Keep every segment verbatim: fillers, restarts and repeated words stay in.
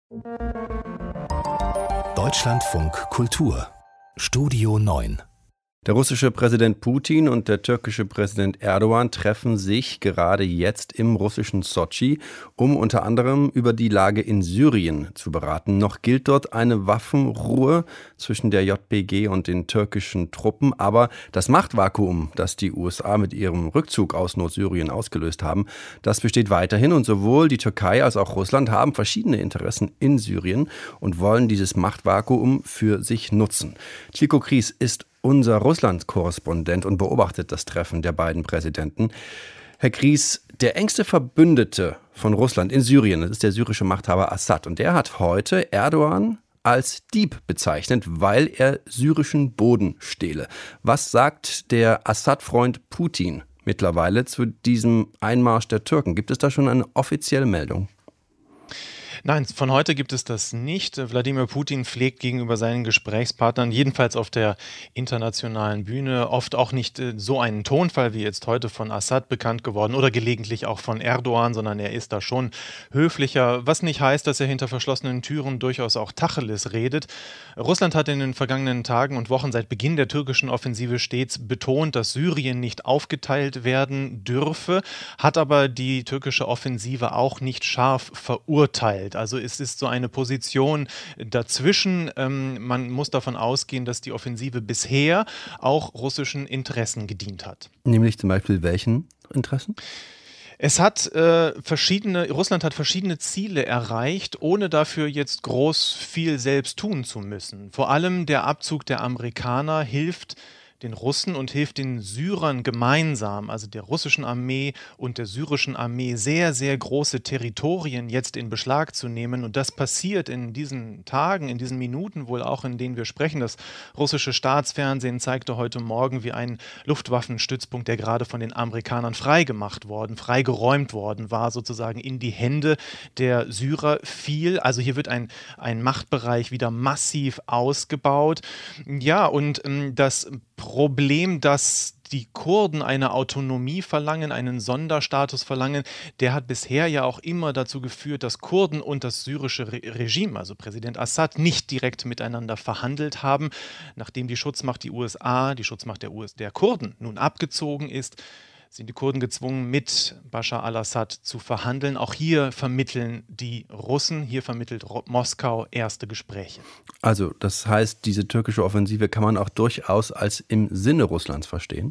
Deutschlandfunk Kultur Studio neun. Der russische Präsident Putin und der türkische Präsident Erdogan treffen sich gerade jetzt im russischen Sotschi, um unter anderem über die Lage in Syrien zu beraten. Noch gilt dort eine Waffenruhe zwischen der J P G und den türkischen Truppen, aber das Machtvakuum, das die U S A mit ihrem Rückzug aus Nordsyrien ausgelöst haben, das besteht weiterhin und sowohl die Türkei als auch Russland haben verschiedene Interessen in Syrien und wollen dieses Machtvakuum für sich nutzen. Chico Kries ist unser Russland-Korrespondent und beobachtet das Treffen der beiden Präsidenten. Herr Kries, der engste Verbündete von Russland in Syrien, das ist der syrische Machthaber Assad. Und der hat heute Erdogan als Dieb bezeichnet, weil er syrischen Boden stehle. Was sagt der Assad-Freund Putin mittlerweile zu diesem Einmarsch der Türken? Gibt es da schon eine offizielle Meldung? Nein, von heute gibt es das nicht. Wladimir Putin pflegt gegenüber seinen Gesprächspartnern, jedenfalls auf der internationalen Bühne, oft auch nicht so einen Tonfall wie jetzt heute von Assad bekannt geworden oder gelegentlich auch von Erdogan, sondern er ist da schon höflicher, was nicht heißt, dass er hinter verschlossenen Türen durchaus auch Tacheles redet. Russland hat in den vergangenen Tagen und Wochen seit Beginn der türkischen Offensive stets betont, dass Syrien nicht aufgeteilt werden dürfe, hat aber die türkische Offensive auch nicht scharf verurteilt. Also es ist so eine Position dazwischen. Ähm, man muss davon ausgehen, dass die Offensive bisher auch russischen Interessen gedient hat. Nämlich zum Beispiel welchen Interessen? Es hat äh, verschiedene, Russland hat verschiedene Ziele erreicht, ohne dafür jetzt groß viel selbst tun zu müssen. Vor allem der Abzug der Amerikaner hilft den Russen und hilft den Syrern gemeinsam, also der russischen Armee und der syrischen Armee, sehr, sehr große Territorien jetzt in Beschlag zu nehmen. Und das passiert in diesen Tagen, in diesen Minuten wohl auch, in denen wir sprechen. Das russische Staatsfernsehen zeigte heute Morgen, wie ein Luftwaffenstützpunkt, der gerade von den Amerikanern freigemacht worden, freigeräumt worden war, sozusagen in die Hände der Syrer fiel. Also hier wird ein, ein Machtbereich wieder massiv ausgebaut. Ja, und ähm, das Problem, dass die Kurden eine Autonomie verlangen, einen Sonderstatus verlangen, der hat bisher ja auch immer dazu geführt, dass Kurden und das syrische Re- Regime, also Präsident Assad, nicht direkt miteinander verhandelt haben. Nachdem die Schutzmacht, die U S A, die Schutzmacht der, U S, der Kurden nun abgezogen ist, sind die Kurden gezwungen, mit Bashar al-Assad zu verhandeln. Auch hier vermitteln die Russen, hier vermittelt Moskau erste Gespräche. Also das heißt, diese türkische Offensive kann man auch durchaus als im Sinne Russlands verstehen?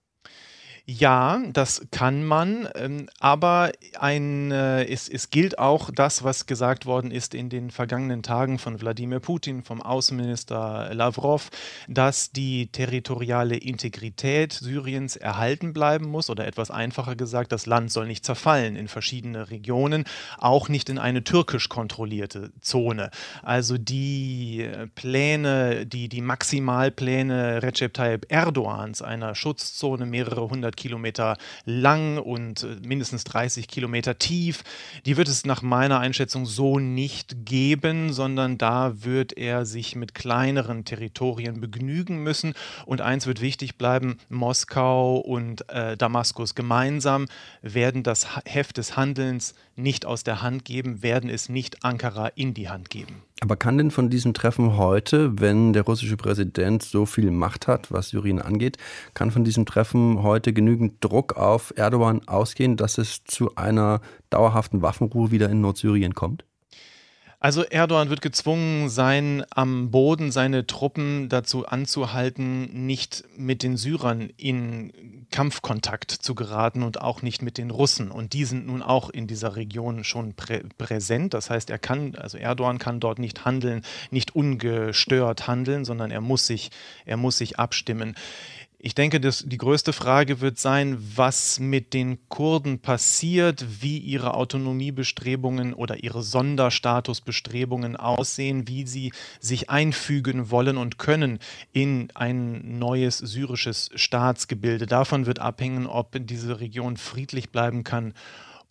Ja, das kann man, ähm, aber ein, äh, es, es gilt auch das, was gesagt worden ist in den vergangenen Tagen von Wladimir Putin, vom Außenminister Lavrov, dass die territoriale Integrität Syriens erhalten bleiben muss, oder etwas einfacher gesagt, das Land soll nicht zerfallen in verschiedene Regionen, auch nicht in eine türkisch kontrollierte Zone. Also die Pläne, die, die Maximalpläne Recep Tayyip Erdogans, einer Schutzzone mehrere hundert Kilometer lang und mindestens dreißig Kilometer tief. Die wird es nach meiner Einschätzung so nicht geben, sondern da wird er sich mit kleineren Territorien begnügen müssen. Und eins wird wichtig bleiben, Moskau und äh, Damaskus gemeinsam werden das Heft des Handelns nicht aus der Hand geben, werden es nicht Ankara in die Hand geben. Aber kann denn von diesem Treffen heute, wenn der russische Präsident so viel Macht hat, was Syrien angeht, kann von diesem Treffen heute genügend Druck auf Erdogan ausgehen, dass es zu einer dauerhaften Waffenruhe wieder in Nordsyrien kommt? Also Erdogan wird gezwungen sein, am Boden seine Truppen dazu anzuhalten, nicht mit den Syrern in Kampfkontakt zu geraten und auch nicht mit den Russen. Und die sind nun auch in dieser Region schon prä- präsent. Das heißt, er kann, also Erdogan kann dort nicht handeln, nicht ungestört handeln, sondern er muss sich, er muss sich abstimmen. Ich denke, dass die größte Frage wird sein, was mit den Kurden passiert, wie ihre Autonomiebestrebungen oder ihre Sonderstatusbestrebungen aussehen, wie sie sich einfügen wollen und können in ein neues syrisches Staatsgebilde. Davon wird abhängen, ob diese Region friedlich bleiben kann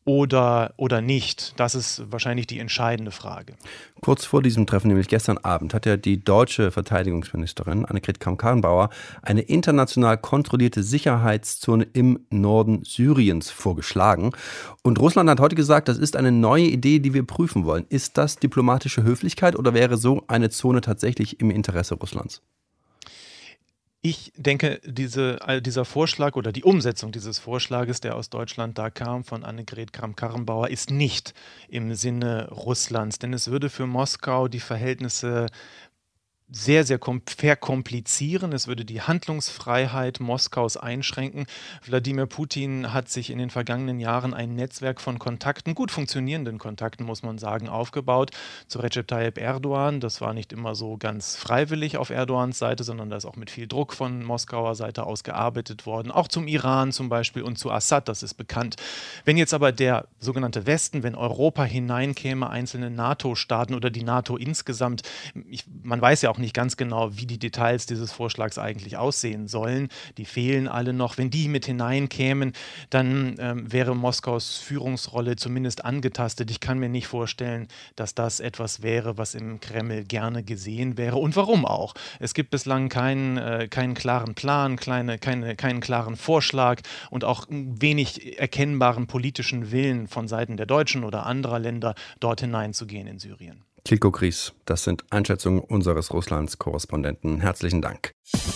oder, oder nicht? Das ist wahrscheinlich die entscheidende Frage. Kurz vor diesem Treffen, nämlich gestern Abend, hat ja die deutsche Verteidigungsministerin Annegret Kramp-Karrenbauer eine international kontrollierte Sicherheitszone im Norden Syriens vorgeschlagen. Und Russland hat heute gesagt, das ist eine neue Idee, die wir prüfen wollen. Ist das diplomatische Höflichkeit oder wäre so eine Zone tatsächlich im Interesse Russlands? Ich denke, diese, dieser Vorschlag oder die Umsetzung dieses Vorschlages, der aus Deutschland da kam, von Annegret Kramp-Karrenbauer, ist nicht im Sinne Russlands. Denn es würde für Moskau die Verhältnisse sehr, sehr verkomplizieren. Es würde die Handlungsfreiheit Moskaus einschränken. Wladimir Putin hat sich in den vergangenen Jahren ein Netzwerk von Kontakten, gut funktionierenden Kontakten, muss man sagen, aufgebaut zu Recep Tayyip Erdogan. Das war nicht immer so ganz freiwillig auf Erdogans Seite, sondern da ist auch mit viel Druck von Moskauer Seite aus gearbeitet worden. Auch zum Iran zum Beispiel und zu Assad, das ist bekannt. Wenn jetzt aber der sogenannte Westen, wenn Europa hineinkäme, einzelne NATO-Staaten oder die NATO insgesamt, ich, man weiß ja auch nicht ganz genau, wie die Details dieses Vorschlags eigentlich aussehen sollen. Die fehlen alle noch. Wenn die mit hineinkämen, dann ähm, wäre Moskaus Führungsrolle zumindest angetastet. Ich kann mir nicht vorstellen, dass das etwas wäre, was im Kreml gerne gesehen wäre. Und warum auch? Es gibt bislang keinen, äh, keinen klaren Plan, kleine, keine, keinen klaren Vorschlag und auch wenig erkennbaren politischen Willen von Seiten der Deutschen oder anderer Länder, dort hineinzugehen in Syrien. Kilko Gries, das sind Einschätzungen unseres Russlands-Korrespondenten. Herzlichen Dank.